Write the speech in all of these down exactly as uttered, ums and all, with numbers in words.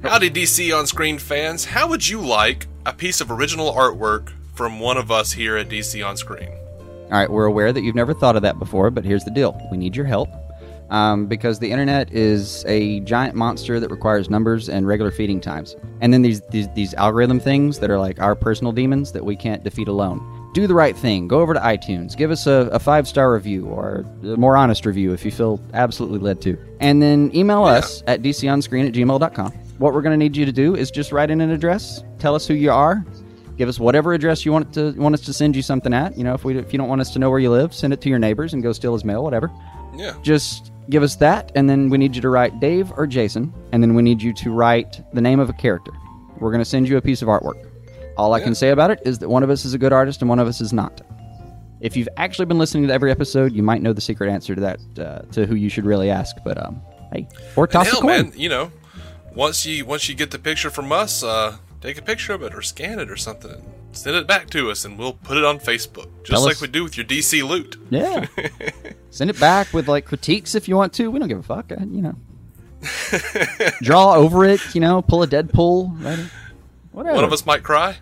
Howdy, D C On Screen fans. How would you like a piece of original artwork from one of us here at D C On Screen? All right, we're aware that you've never thought of that before, but here's the deal. We need your help um, because the internet is a giant monster that requires numbers and regular feeding times. And then these, these, these algorithm things that are like our personal demons that we can't defeat alone. Do the right thing. Go over to iTunes. Give us a, a five-star review or a more honest review if you feel absolutely led to. And then email yeah. us at d c on screen at gmail dot com. What we're going to need you to do is just write in an address. Tell us who you are. Give us whatever address you want to want us to send you something at. You know, if we if you don't want us to know where you live, send it to your neighbors and go steal his mail, whatever. Yeah. Just give us that, and then we need you to write Dave or Jason, and then we need you to write the name of a character. We're going to send you a piece of artwork. All I yeah. can say about it is that one of us is a good artist and one of us is not. If you've actually been listening to every episode, you might know the secret answer to that, uh, to who you should really ask. But um, hey, or toss hell, a coin. Man, you know, once you once you get the picture from us, uh, take a picture of it or scan it or something. And send it back to us, and we'll put it on Facebook, just Tell like us. we do with your D C loot. Yeah, send it back with like critiques if you want to. We don't give a fuck, you know. Draw over it, you know. Pull a Deadpool. Right? Whatever. One of us might cry.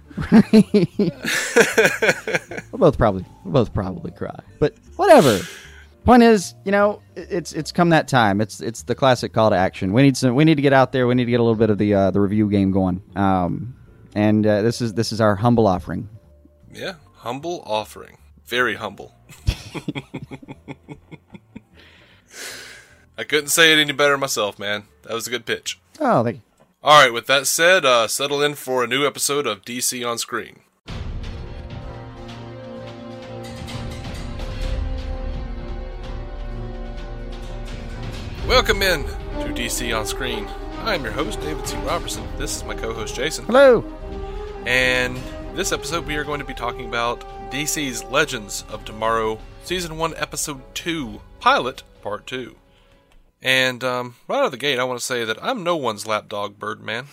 we'll both probably we'll both probably cry. But whatever. Point is, you know, it's it's come that time. It's it's the classic call to action. We need some we need to get out there. We need to get a little bit of the uh, the review game going. Um, and uh, this is this is our humble offering. Yeah, humble offering. Very humble. I couldn't say it any better myself, man. That was a good pitch. Oh, thank you. All right, with that said, uh, settle in for a new episode of D C On Screen. Welcome in to D C On Screen. I am your host, David C. Robertson. This is my co-host, Jason. Hello. And this episode, we are going to be talking about D C's Legends of Tomorrow, Season one, Episode two, Pilot, Part two. And um, right out of the gate, I want to say that I'm no one's lapdog, Birdman.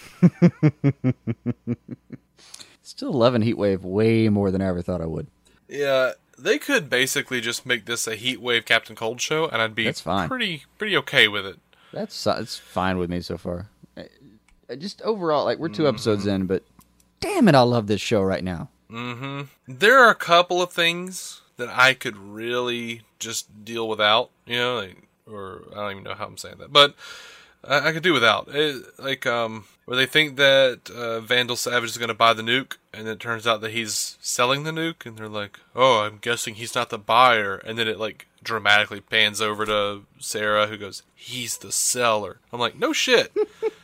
Still loving Heatwave way more than I ever thought I would. Yeah, they could basically just make this a Heatwave Captain Cold show, and I'd be That's fine. pretty pretty okay with it. That's it's fine with me so far. Just overall, like, we're two mm-hmm. episodes in, but damn it, I love this show right now. Mm-hmm. There are a couple of things that I could really just deal without, you know, like, or I don't even know how I'm saying that, but I, I could do without it. Like, um, where they think that uh, Vandal Savage is going to buy the nuke, and it turns out that he's selling the nuke, and they're like, "Oh, I'm guessing he's not the buyer," and then it like dramatically pans over to Sarah, who goes, "He's the seller." I'm like, "No shit."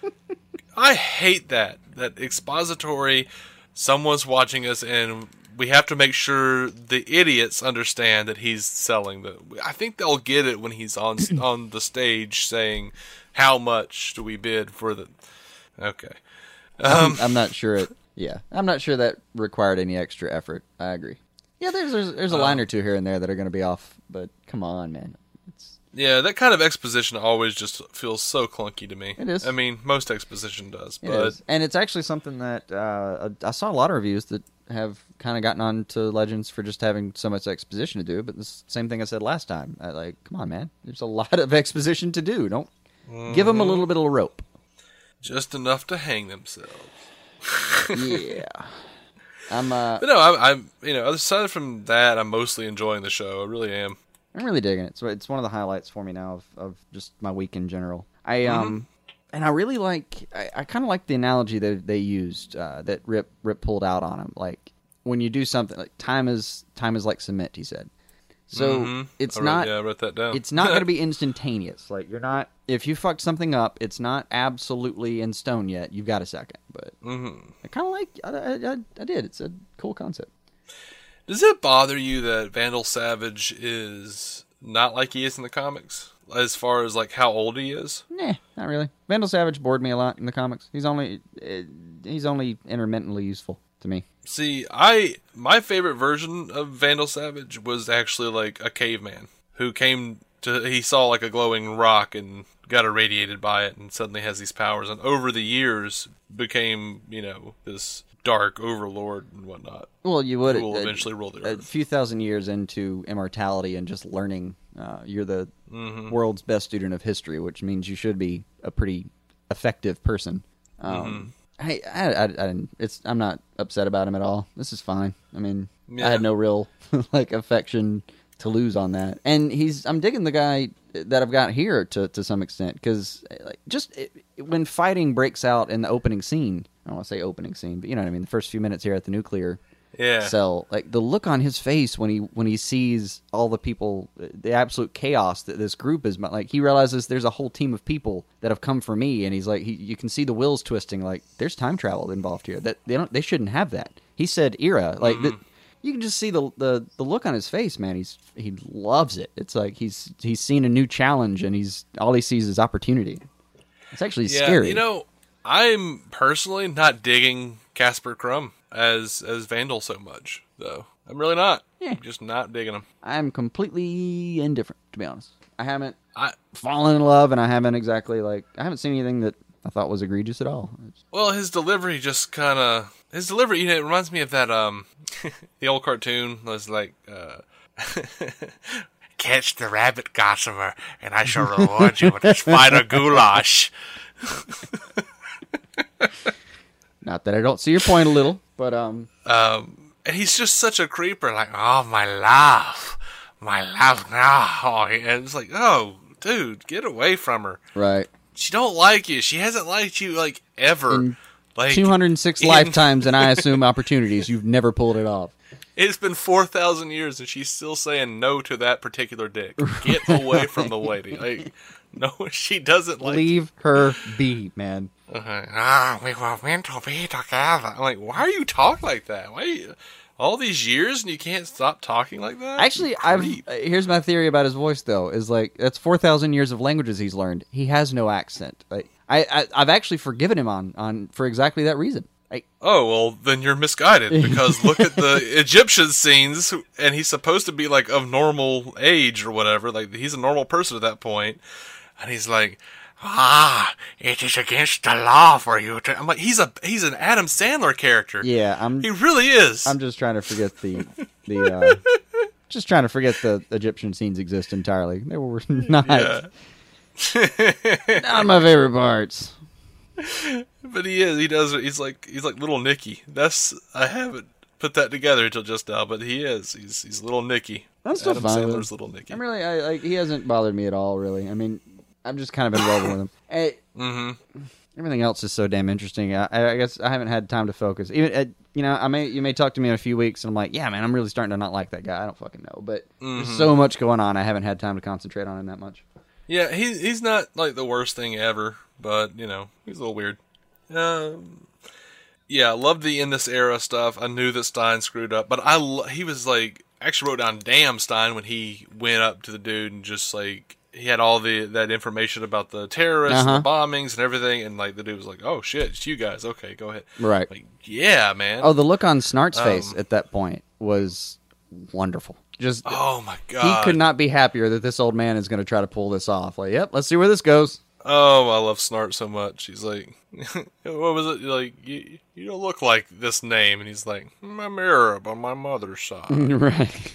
I hate that that expository. Someone's watching us, and we have to make sure the idiots understand that he's selling the. I think they'll get it when he's on on the stage saying, "How much do we bid for the?" Okay, um, I'm, I'm not sure it. Yeah, I'm not sure that required any extra effort. I agree. Yeah, there's there's, there's a line um, or two here and there that are going to be off, but come on, man. It's... Yeah, that kind of exposition always just feels so clunky to me. It is. I mean, most exposition does, it but is. And it's actually something that uh, I saw a lot of reviews that have kind of gotten on to Legends for just having so much exposition to do, but the same thing I said last time. I, like, come on, man. There's a lot of exposition to do. Don't mm-hmm. give them a little bit of a rope. Just enough to hang themselves. Yeah. I'm, uh... But no, I'm, I'm, you know, aside from that, I'm mostly enjoying the show. I really am. I'm really digging it. So it's one of the highlights for me now of, of just my week in general. I, um... Mm-hmm. And I really like, I, I kind of like the analogy that they used, uh, that Rip Rip pulled out on him. Like, when you do something, like, time is time is like cement, he said. So, mm-hmm. it's I wrote, not, yeah, I wrote that down. It's not going to be instantaneous. Like, you're not, if you fucked something up, it's not absolutely in stone yet. You've got a second. But mm-hmm. I kind of like, I, I, I did. It's a cool concept. Does it bother you that Vandal Savage is not like he is in the comics? As far as, like, how old he is? Nah, not really. Vandal Savage bored me a lot in the comics. He's only uh, he's only intermittently useful to me. See, I my favorite version of Vandal Savage was actually, like, a caveman who came to... He saw, like, a glowing rock and got irradiated by it and suddenly has these powers. And over the years became, you know, this dark overlord and whatnot. Well, you would... Who will uh, eventually rule the a earth. few thousand years into immortality and just learning... Uh, you're the mm-hmm. world's best student of history, which means you should be a pretty effective person. Um, mm-hmm. Hey, I, I, I, it's I'm not upset about him at all. This is fine. I mean, yeah. I had no real like affection to lose on that, and he's I'm digging the guy that I've got here to to some extent because like just it, when fighting breaks out in the opening scene, I don't want to say opening scene, but you know what I mean. The first few minutes here at the nuclear. Yeah. cell, like the look on his face when he when he sees all the people, the absolute chaos that this group is, like he realizes there's a whole team of people that have come for me, and he's like, he, you can see the wheels twisting. Like there's time travel involved here. That they don't, they shouldn't have that. He said era, like mm. the, you can just see the, the the look on his face, man. He's he loves it. It's like he's he's seen a new challenge, and he's all he sees is opportunity. It's actually yeah, scary. You know, I'm personally not digging Casper Crumb as as Vandal so much, though. I'm really not. Yeah. I'm just not digging him. I'm completely indifferent, to be honest. I haven't I, fallen in love, and I haven't exactly, like, I haven't seen anything that I thought was egregious at all. It's... Well, his delivery just kind of, his delivery, you know, it reminds me of that, um, the old cartoon was like, uh, catch the rabbit gossamer, and I shall reward you with a spider goulash. Not that I don't see your point a little, but um, um, and he's just such a creeper. Like, oh my love, my love now. Oh, and it's like, oh, dude, get away from her. Right. She don't like you. She hasn't liked you like ever. In like two hundred six in... lifetimes, and I assume opportunities. You've never pulled it off. It's been four thousand years, and she's still saying no to that particular dick. Get away from the lady. Like, no, she doesn't like. Leave you. her be, man. Uh-huh. Ah, we were meant to be together. I'm like, why are you talking like that? Why are you, all these years and you can't stop talking like that? Actually, I've here's my theory about his voice though. Is like that's four thousand years of languages he's learned. He has no accent. Like, I, I I've actually forgiven him on on for exactly that reason. I, oh well, then you're misguided because look at the Egyptian scenes, and he's supposed to be like of normal age or whatever. Like he's a normal person at that point, and he's like. Ah, it is against the law for you to. I'm like, he's a he's an Adam Sandler character. Yeah, I'm. He really is. I'm just trying to forget the the. Uh, just trying to forget the Egyptian scenes exist entirely. They were not. Yeah. Not my favorite parts. But he is. He does. He's like he's like Little Nicky. That's I haven't put that together until just now, but he is. He's he's Little Nicky. I'm still Adam fine Sandler's with Little Nicky. I'm really. I like. He hasn't bothered me at all. Really. I mean. I've just kind of been rolling with him. Hey, mm-hmm. Everything else is so damn interesting. I, I guess I haven't had time to focus. Even uh, you know, I may you may talk to me in a few weeks, and I'm like, yeah, man, I'm really starting to not like that guy. I don't fucking know, but mm-hmm. there's so much going on. I haven't had time to concentrate on him that much. Yeah, he he's not like the worst thing ever, but you know, he's a little weird. Um, yeah, I love the in this era stuff. I knew that Stein screwed up, but I lo- he was like actually wrote down damn Stein when he went up to the dude and just like. He had all the that information about the terrorists, uh-huh. and the bombings, and everything, and like the dude was like, "Oh shit, it's you guys. Okay, go ahead." Right? Like, yeah, man. Oh, the look on Snart's um, face at that point was wonderful. Just oh my god, he could not be happier that this old man is going to try to pull this off. Like, yep, let's see where this goes. Oh, I love Snart so much. He's like, what was it like? You, you don't look like this name, and he's like, I'm Arab on my mother's side, right?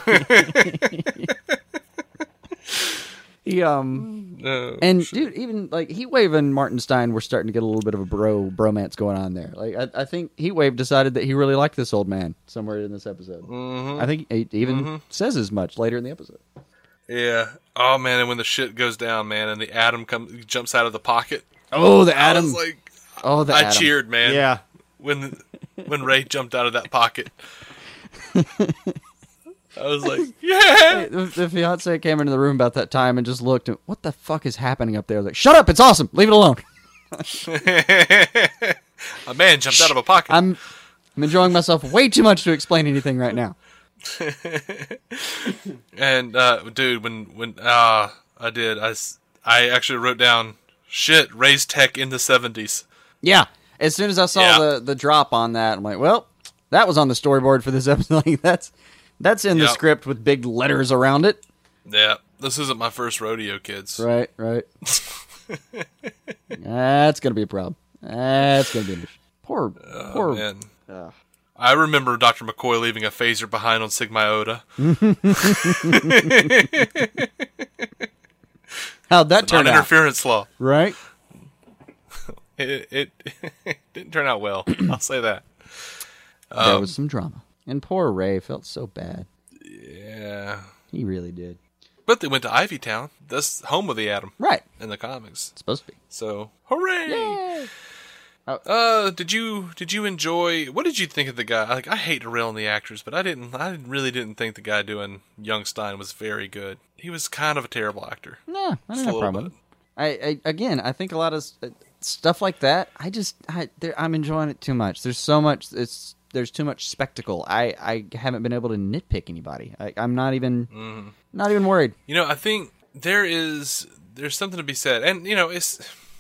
He um oh, and shit. dude, even like Heatwave and Martin Stein were starting to get a little bit of a bro bromance going on there. Like I, I think Heatwave decided that he really liked this old man somewhere in this episode. Mm-hmm. I think he even mm-hmm. says as much later in the episode. Yeah. Oh man, and when the shit goes down, man, and the Atom comes jumps out of the pocket. Oh, the Atom! I was like, oh, the I Atom. cheered, man. Yeah. When when Ray jumped out of that pocket. I was like, yeah! The, the fiance came into the room about that time and just looked and, what the fuck is happening up there? I was like, shut up, it's awesome, leave it alone. A man jumped out of a pocket. I'm, I'm enjoying myself way too much to explain anything right now. And, uh, dude, when, when, uh, I did, I, I actually wrote down, shit, Ray's tech in the seventies. Yeah, as soon as I saw yeah. the, the drop on that, I'm like, well, that was on the storyboard for this episode. Like, that's... That's in yep. the script with big letters around it. Yeah, this isn't my first rodeo, kids. Right, right. That's going to be a problem. That's going to be an issue. Poor, oh, poor. Man. Uh. I remember Doctor McCoy leaving a phaser behind on Sigma Iota. How'd that turn out? Non-interference law. Right. it, it, it didn't turn out well. I'll say that. There Um, was some drama. And poor Ray felt so bad. yeah. He really did. But they went to Ivy Town. That's home of the Atom Right. in the comics. It's supposed to be. So, hooray! Yay! Uh, did you did you enjoy? What did you think of the guy? Like, I hate to rail on the actors, but I didn't. I really didn't think the guy doing Youngstein was very good. He was kind of a terrible actor. No, I Just don't a have a little problem. I, I again, I think a lot of uh, stuff like that. I just, I, there, I'm enjoying it too much. There's so much. It's there's too much spectacle. I, I haven't been able to nitpick anybody. I, I'm not even, Mm-hmm. not even worried. You know, I think there is there's something to be said, and you know, it's.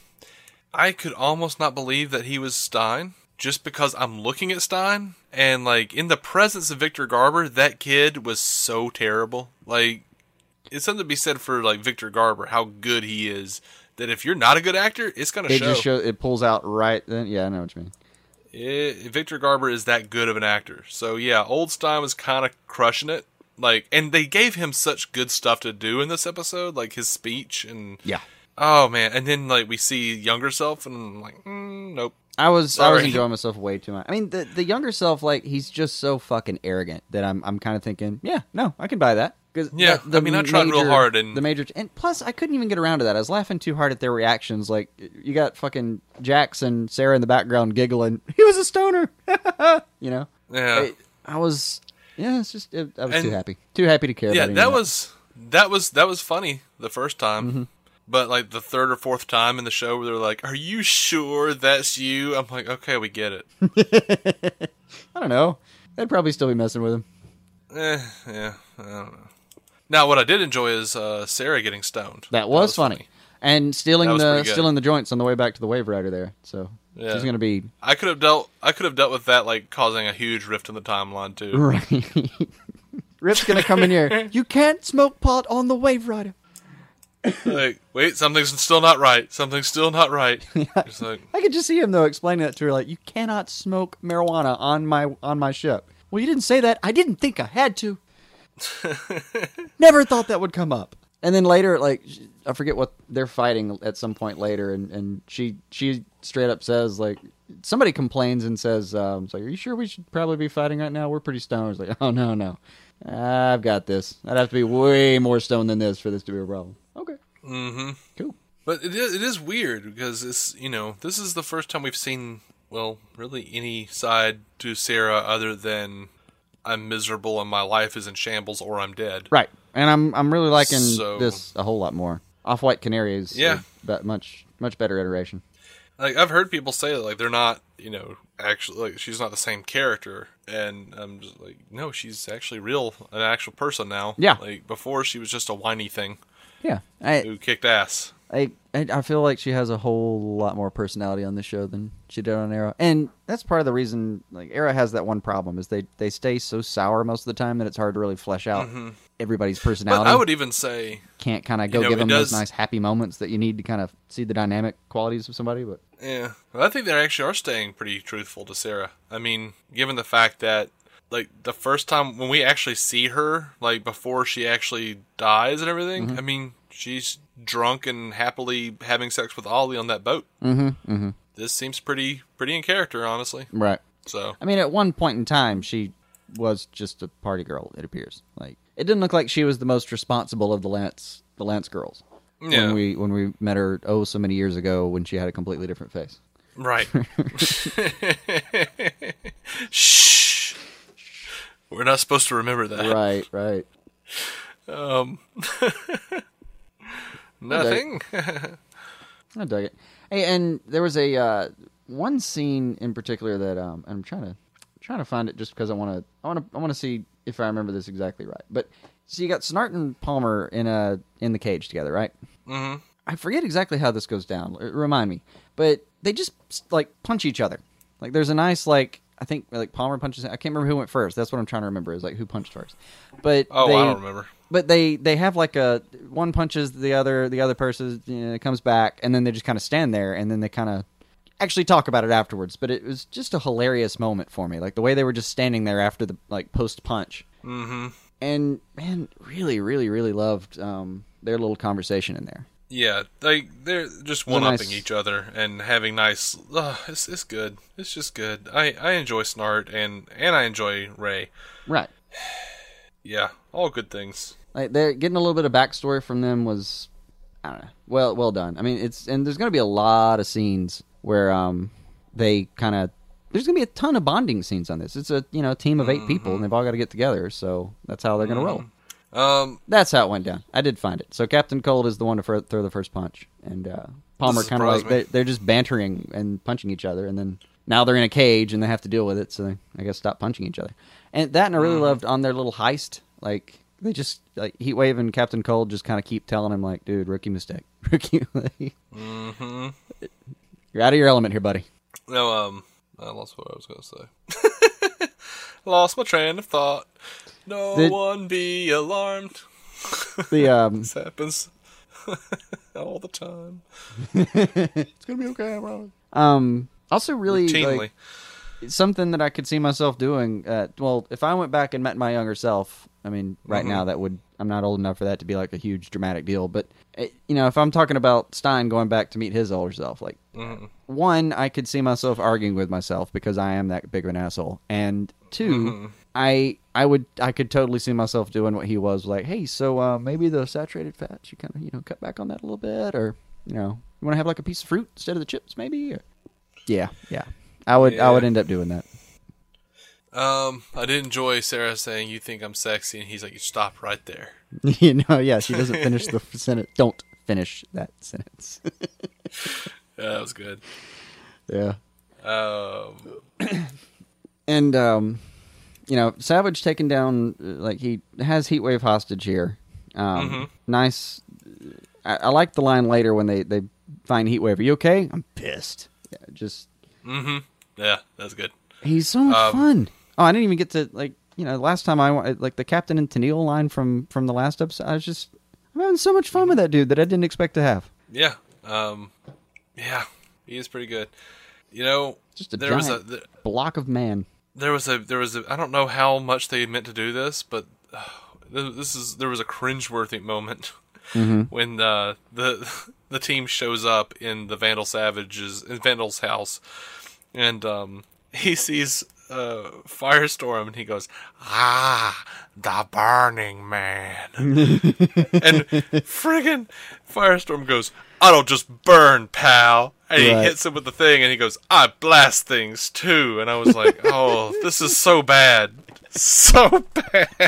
I could almost not believe that he was Stein, just because I'm looking at Stein, and like in the presence of Victor Garber, that kid was so terrible. Like, it's something to be said for like Victor Garber, how good he is. That if you're not a good actor, it's gonna It show. just show, it pulls out right then. Yeah, I know what you mean. It, Victor Garber is that good of an actor. So yeah, old Stein was kind of crushing it. Like, and they gave him such good stuff to do in this episode, like his speech and Yeah. oh man, and then like we see younger self, and I'm like, mm, nope. I was I was Sorry. enjoying myself way too much. I mean, the the younger self, like he's just so fucking arrogant that I'm I'm kind of thinking, yeah, no, I can buy that. Cause Yeah, the, the I mean, I tried real major- hard and- the major, and plus I couldn't even get around to that. I was laughing too hard at their reactions. Like you got fucking Jax and Sarah in the background giggling. He was a stoner, you know. Yeah, I, I was, yeah, it's just it, I was And- too happy, too happy to care. yeah, about any that of was that was that was funny the first time. Mm-hmm. But like the third or fourth time in the show where they're like, "Are you sure that's you?" I'm like, "Okay, we get it." I don't know. They'd probably still be messing with him. Eh, yeah, I don't know. Now, what I did enjoy is uh, Sarah getting stoned. That was, funny. And stealing That was the pretty good. stealing the joints on the way back to the Wave Rider there. So Yeah. she's gonna be I could have dealt. I could have dealt with that, like causing a huge rift in the timeline too. right. Rip's gonna come in here. You can't smoke pot on the Wave Rider. Like, wait, something's still not right. Something's still not right. It's like, I could just see him though explaining that to her, like, you cannot smoke marijuana on my on my ship. Well, you didn't say that. I didn't think I had to. Never thought that would come up. And then later, like, I forget what they're fighting at some point later, and, and she she straight up says, like, somebody complains and says, um, it's like, are you sure we should probably be fighting right now? We're pretty stoned. It's like, oh, no, no. I've got this. I'd have to be way more stoned than this for this to be a problem. Okay. mm-hmm. Cool. But it is, it is weird because it's, you know, this is the first time we've seen, well, really any side to Sarah other than I'm miserable and my life is in shambles or I'm dead. Right. And I'm I'm really liking So- this a whole lot more. Off-White Canary is Yeah. a bet- much much better iteration. Like, I've heard people say that, like, they're not, you know, actually, like, she's not the same character. And I'm just like, no, she's actually real, an actual person now. Yeah. Like, before she was just a whiny thing Yeah. I, who kicked ass. I I I feel like she has a whole lot more personality on this show than she did on Arrow. And that's part of the reason, like, Arrow has that one problem, is they, they stay so sour most of the time that it's hard to really flesh out everybody's But personality. I would even say, Can't kind of go know, give it them does- those nice happy moments that you need to kind of see the dynamic qualities of somebody. But yeah, well, I think they actually are staying pretty truthful to Sarah. I mean, given the fact that, like, the first time when we actually see her, like, before she actually dies and everything, Mm-hmm. I mean, she's drunk and happily having sex with Ollie on that boat. mm-hmm, mm-hmm. This seems pretty pretty in character, honestly. Right. So, I mean, at one point in time, she was just a party girl. It appears like it didn't look like she was the most responsible of the Lance the Lance girls. yeah, When we when we met her oh so many years ago when she had a completely different face. right. Shh. We're not supposed to remember that. Right. Right. Um. Nothing. I dug it. Hey, and there was a uh, one scene in particular that um, I'm trying to trying to find it just because I want to I want to I want to see if I remember this exactly right. But so you got Snart and Palmer in a in the cage together, right? hmm I forget exactly how this goes down. R- Remind me. But they just like punch each other. Like there's a nice like I think like Palmer punches. I can't remember who went first. That's what I'm trying to remember is like who punched first. But Oh, they, I don't remember. But they they have like a one punches the other, the other person you know, comes back, and then they just kind of stand there, and then they kind of actually talk about it afterwards. But it was just a hilarious moment for me, like the way they were just standing there after the like post punch. hmm And man, really, really, really loved um, their little conversation in there. Yeah, they they're just one upping nice... each other and having nice. Uh, it's it's good. It's just good. I, I enjoy Snart and and I enjoy Ray. Right. Yeah, all good things. Like they're getting a little bit of backstory from them was, I don't know, well well done. I mean, it's and there's going to be a lot of scenes where um they kind of there's going to be a ton of bonding scenes on this. It's a you know team of eight mm-hmm. people and they've all got to get together, so that's how they're going to mm-hmm. roll. Um, That's how it went down. I did find it. So Captain Cold is the one to fr- throw the first punch, and uh, Palmer kind of like they're, they're just bantering and punching each other, and then now they're in a cage and they have to deal with it. So they, I guess, stop punching each other. And that, and I really mm-hmm. loved on their little heist. Like they just like Heatwave and Captain Cold just kind of keep telling him like, "Dude, rookie mistake, rookie. mm-hmm. You're out of your element here, buddy." No, um, I lost what I was going to say. Lost my train of thought. No the, one be alarmed. The um, this happens all the time. It's gonna be okay, bro. Um, also, really, routinely. Like, something that I could see myself doing. Uh, well, if I went back and met my younger self, I mean, right mm-hmm. now that would. I'm not old enough for that to be like a huge dramatic deal, but it, you know, if I'm talking about Stein going back to meet his older self, like mm-hmm. one, I could see myself arguing with myself because I am that big of an asshole, and two. Mm-hmm. I I would I could totally see myself doing what he was like. Hey, so uh, maybe the saturated fats you kind of you know cut back on that a little bit, or you know you want to have like a piece of fruit instead of the chips, maybe. Or... Yeah, yeah. I would yeah. I would end up doing that. Um, I did enjoy Sarah saying you think I'm sexy, and he's like, you stop right there. You know, yeah. She doesn't finish the sentence. Don't finish that sentence. Yeah, that was good. Yeah. Um, and um. You know, Savage taking down, like, he has Heatwave hostage here. Um, mm-hmm. Nice. I, I like the line later when they, they find Heatwave. Are you okay? I'm pissed. Yeah, just. Mm-hmm. Yeah, that's good. He's so much um, fun. Oh, I didn't even get to, like, you know, last time I, like, the Captain and Tennille line from, from the last episode, I was just, I'm having so much fun with that dude that I didn't expect to have. Yeah. Um, yeah, he is pretty good. You know, just a there giant was a the, block of man. There was a there was a I don't know how much they meant to do this, but uh, this is there was a cringeworthy moment mm-hmm. when uh, the the team shows up in the Vandal Savage's in Vandal's house, and um, he sees uh, Firestorm, and he goes, "Ah, the Burning Man," and friggin' Firestorm goes, "I don't just burn, pal." And he right. hits him with the thing, and he goes, "I blast things, too." And I was like, oh, this is so bad. So bad.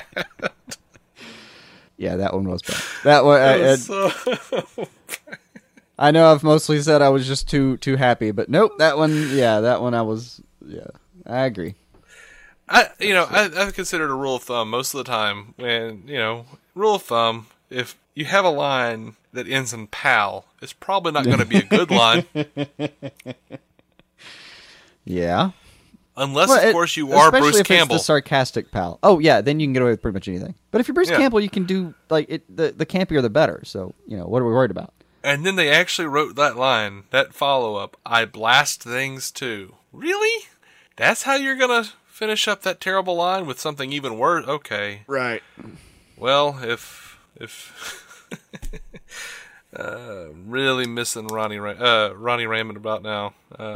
Yeah, that one was bad. That one, I, was so bad. I know I've mostly said I was just too too happy, but nope, that one, yeah, that one I was, yeah, I agree. I, you know, I, I've considered a rule of thumb most of the time when, you know, rule of thumb, if you have a line that ends in pal, it's probably not going to be a good line. Yeah. Unless, well, of it, course, you are Bruce if Campbell. It's the sarcastic pal. Oh, yeah, then you can get away with pretty much anything. But if you're Bruce yeah. Campbell, you can do, like, it. the, the campier the better. So, you know, what are we worried about? And then they actually wrote that line, that follow-up, I blast things too. Really? That's how you're going to finish up that terrible line with something even worse? Okay. Right. Well, if... if uh, really missing Ronnie Ra- uh, Ronnie Raymond about now. Uh,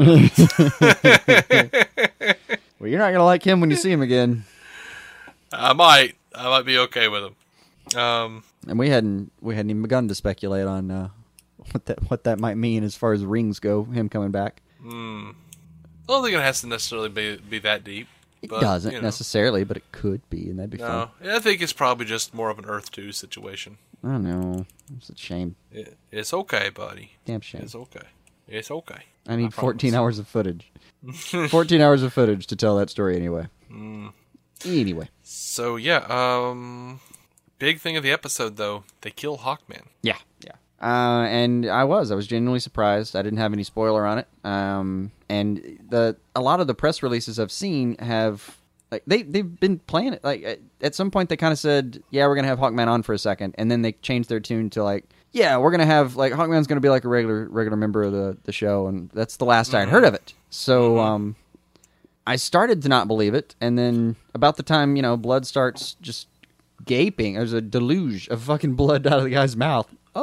well, you're not gonna like him when you see him again. I might. I might be okay with him. Um, and we hadn't we hadn't even begun to speculate on uh, what that what that might mean as far as rings go. Him coming back. Hmm. I don't think it has to necessarily be be that deep. It but, doesn't you know. necessarily, but it could be, and that'd be no, fun. Yeah, I think it's probably just more of an Earth two situation. I don't know. It's a shame. It, it's okay, buddy. Damn shame. It's okay. It's okay. I need I fourteen hours of footage. fourteen hours of footage to tell that story anyway. Mm. Anyway. So, yeah, um... big thing of the episode, though, they kill Hawkman. Yeah, yeah. Uh, and I was. I was genuinely surprised. I didn't have any spoiler on it. Um, and the a lot of the press releases I've seen have... Like they they've been playing it. Like at some point they kind of said, "Yeah, we're gonna have Hawkman on for a second," and then they changed their tune to like, "Yeah, we're gonna have like Hawkman's gonna be like a regular regular member of the, the show," and that's the last mm-hmm. I'd heard of it. So mm-hmm. um, I started to not believe it, and then about the time you know blood starts just gaping, there's a deluge of fucking blood out of the guy's mouth. Oh,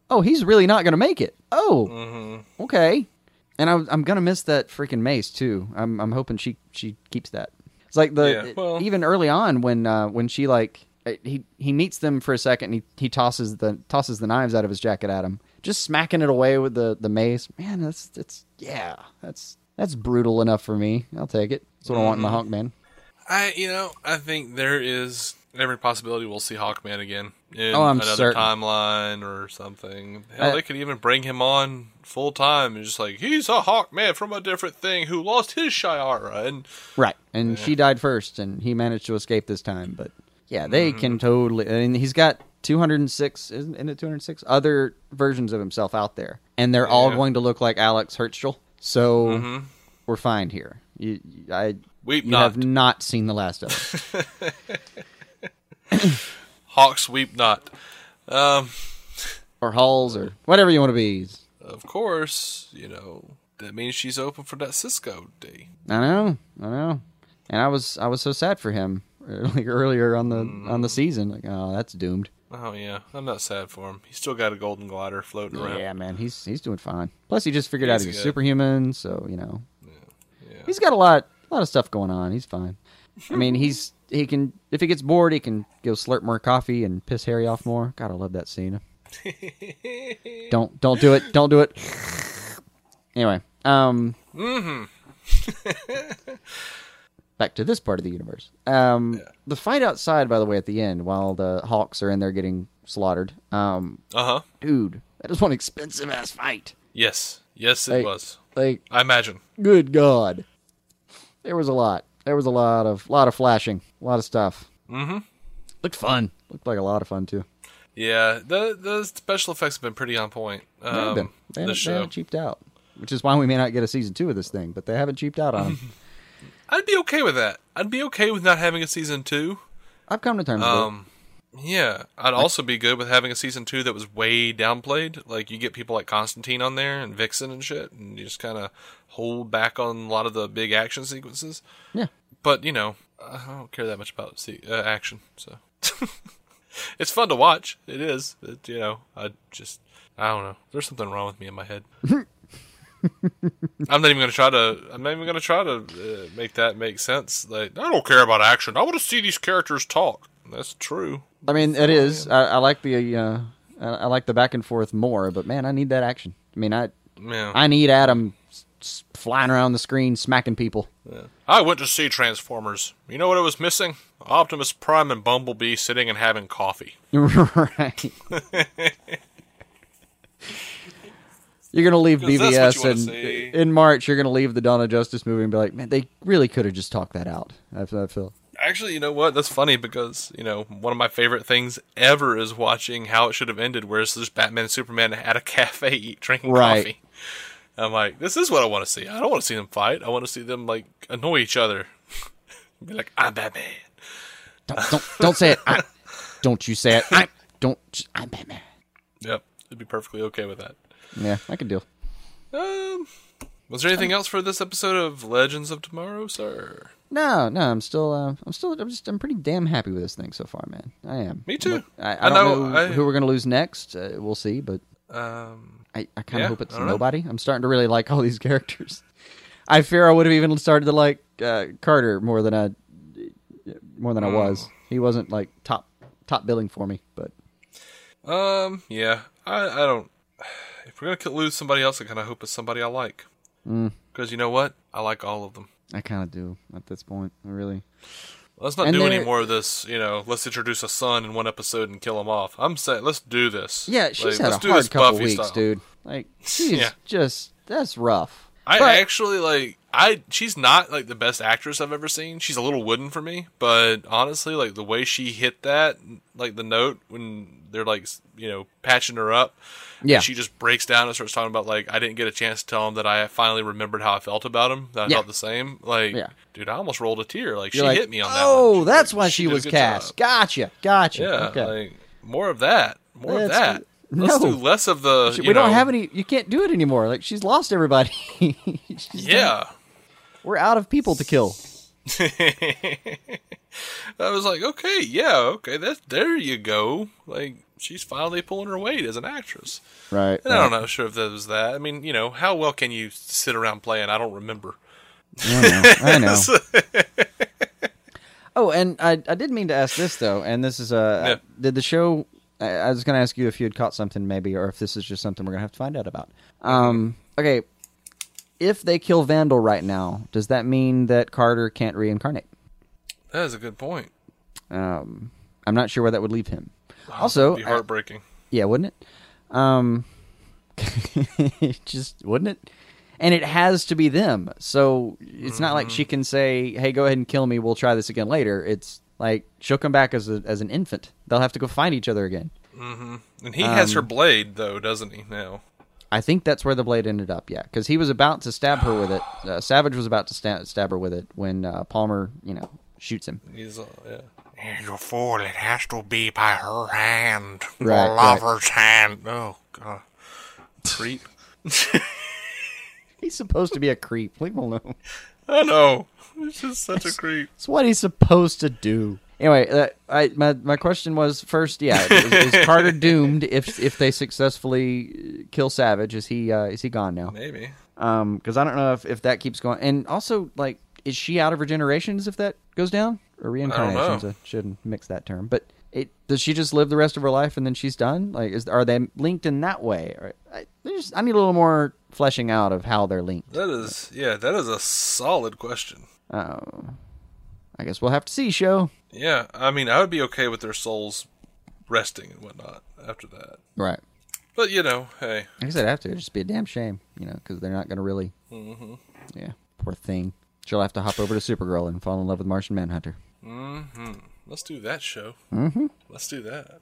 oh, he's really not going to make it. Oh, Mm-hmm. okay. And I, I'm going to miss that freaking mace too. I'm I'm hoping she she keeps that. It's like the Yeah, well- even early on when uh, when she like he he meets them for a second. And he he tosses the tosses the knives out of his jacket at him, just smacking it away with the, the mace. Man, that's that's yeah, that's that's brutal enough for me. I'll take it. That's what I want in my Hawkman. I, you know, I think there is every possibility we'll see Hawkman again in Oh, I'm another certain. timeline or something. Hell, Uh, they could even bring him on full time and just like, he's a Hawkman from a different thing who lost his Shiara. And Right, and she died first, and he managed to escape this time. But yeah, they Mm-hmm. can totally. I mean, he's got two hundred six, isn't it two hundred six other versions of himself out there, and they're all Yeah. going to look like Alex Hertzschel. So Mhm. we're fine here. You, I, Weep you not. have not seen the last of it, Hawks weep not. Um, or Halls, or whatever you want to be. of course, you know, that means she's open for that Cisco day. I know, I know, and I was I was so sad for him like earlier on the on the season. Like, oh, that's doomed. Oh, yeah. I'm not sad for him. He's still got a golden glider floating around. Yeah, man, he's he's doing fine. Plus, he just figured out He's he's a good. superhuman, so you know Yeah. he's got a lot a lot of stuff going on. He's fine. I mean, he's he can if he gets bored, he can go slurp more coffee and piss Harry off more. God, I love that scene. don't don't do it. Don't do it. Anyway, um, Mm-hmm. back to this part of the universe. Um, Yeah. the fight outside, by the way, at the end, while the Hawks are in there getting slaughtered. Um, Uh-huh. dude, that is one expensive ass fight. Yes. Yes, it Hey. was. Like, I imagine. good God, there was a lot. There was a lot of lot of flashing, a lot of stuff. Mm-hmm. Looked fun. Looked like a lot of fun too. Yeah, the the special effects have been pretty on point. They have Um, been. They haven't, this they show. haven't cheaped out, which is why we may not get a season two of this thing. But they haven't cheaped out on them. I'd be okay with that. I'd be okay with not having a season two. I've come to terms with Um, yeah, I'd also be good with having a season two that was way downplayed. Like you get people like Constantine on there and Vixen and shit, and you just kind of hold back on a lot of the big action sequences. it. Yeah. But you know, I don't care that much about see, uh, action, so it's fun to watch. It is. It, you know, I just I don't know. There's something wrong with me in my head. I'm not even going to try to. I'm not even going to try to uh, make that make sense. Like I don't care about action. I want to see these characters talk. That's true. I mean, it is. I, I like the uh, I, I like the back and forth more, but man, I need that action. I mean, I Yeah. I need Adam s- s- flying around the screen, smacking people. Yeah. I went to see Transformers. You know what it was missing? Optimus Prime and Bumblebee sitting and having coffee. Right. You're gonna leave 'Cause that's what B V S you wanna and see. in March you're gonna leave the Dawn of Justice movie and be like, man, they really could have just talked that out. I, I feel. Actually, you know what? That's funny because, you know, one of my favorite things ever is watching How It Should Have Ended, where it's just Batman and Superman at a cafe eat, drinking Right. coffee. I'm like, this is what I want to see. I don't want to see them fight. I want to see them, like, annoy each other. Be like, I'm Batman. Don't don't, don't say it. I, don't you say it. I don't. I'm Batman. Yep. I'd be perfectly okay with that. Yeah, I can deal. Um, was there anything else for this episode of Legends of Tomorrow, sir? No, no, I'm still, uh, I'm still, I'm just, I'm pretty damn happy with this thing so far, man. I am. Me too. But I, I, I don't know, know, I- who we're gonna lose next. Uh, we'll see, but Um, I, I kind of Yeah, hope it's I don't know. nobody. I'm starting to really like all these characters. I fear I would have even started to like uh, Carter more than I, more than I was. Mm. He wasn't like top, top billing for me, but um, yeah. I, I don't... If we're gonna lose somebody else, I kind of hope it's somebody I like. Mm. Because you know what? I like all of them. I kind of do at this point. I really. Let's not And do any they're- more of this, you know, let's introduce a son in one episode and kill him off. I'm saying, let's do this. Yeah, she's Like, had let's a do hard this couple Buffy weeks, style. dude. Like she's Yeah. just that's rough. I But- actually, like, I she's not, like, the best actress I've ever seen. She's a little wooden for me. But, honestly, like, the way she hit that, like, the note when they're, like, you know, patching her up. Yeah. And she just breaks down and starts talking about, like, I didn't get a chance to tell him that I finally remembered how I felt about him. That I Yeah. felt the same. Like, Yeah. dude, I almost rolled a tear. Like, You're she like, hit me on that oh, one. that's why she, did a was good cast. job. Gotcha, gotcha. Yeah, okay. like, more of that. More of That's that. good. Let's No. do less of the, She- you we don't know- have any. You can't do it anymore. Like she's lost everybody. She's Yeah. done- we're out of people to kill. I was like, okay, yeah, okay, that's there you go. Like, she's finally pulling her weight as an actress. Right. And right. I don't know, sure if that was that. I mean, you know, how well can you sit around playing? I don't remember. I know. I know. Oh, and I I did mean to ask this though, and this is uh, Yeah. did the show? I, I was going to ask you if you had caught something maybe, or if this is just something we're going to have to find out about. Um, okay, if they kill Vandal right now, does that mean that Carter can't reincarnate? That is a good point. Um, I'm not sure where that would leave him. Oh, Also, that'd be heartbreaking. I, yeah, wouldn't it? Um, just wouldn't it? And it has to be them, so it's mm-hmm. not like she can say, "Hey, go ahead and kill me. We'll try this again later." It's like she'll come back as a, as an infant. They'll have to go find each other again. Mm-hmm. And he um, has her blade, though, doesn't he? Now, I think that's where the blade ended up. Yeah, because he was about to stab her with it. Uh, Savage was about to stab, stab her with it when uh, Palmer, you know, shoots him. He's uh, yeah. You fool! It has to be by her hand, right, the lover's right. hand. Oh God, creep. He's supposed to be a creep. Leave him alone. I know. He's just such a creep. It's what he's supposed to do. Anyway, uh, I my my question was first, yeah, is, is Carter doomed if if they successfully kill Savage? Is he uh, is he gone now? Maybe. Um, because I don't know if, if that keeps going. And also, like, is she out of her generations if that goes down? Or reincarnations? I, I shouldn't mix that term. But it, does she just live the rest of her life and then she's done? Like, is are they linked in that way? Or, I, just, I need a little more fleshing out of how they're linked. That is, yeah, that is a solid question. Oh, I guess we'll have to see, show. Yeah, I mean, I would be okay with their souls resting and whatnot after that. Right. But, you know, hey. I guess it'd have to. It'd just be a damn shame, you know, because they're not going to really... Mm-hmm. Yeah, poor thing. She'll have to hop over to Supergirl and fall in love with Martian Manhunter. Mm-hmm. Let's do that show. Mm-hmm. Let's do that.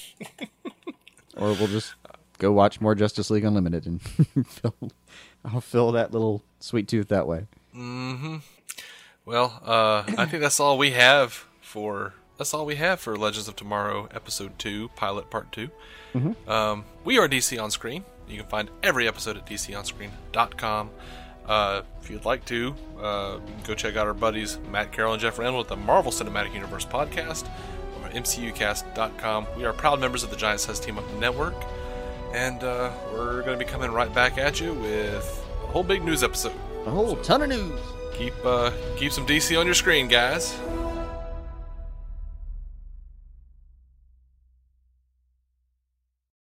Or we'll just go watch more Justice League Unlimited and fill, I'll fill that little sweet tooth that way. Mm-hmm. Well, uh, I think that's all we have for that's all we have for Legends of Tomorrow Episode Two, Pilot Part Two. Mm-hmm. Um, we are D C On Screen. You can find every episode at d c on screen dot com. Uh, if you'd like to, uh, you can go check out our buddies Matt Carroll and Jeff Randall at the Marvel Cinematic Universe podcast over at m c u cast dot com. We are proud members of the Giant Size Team Up Network, and uh, we're going to be coming right back at you with a whole big news episode. A whole ton of news. Keep uh, keep some D C on your screen, guys.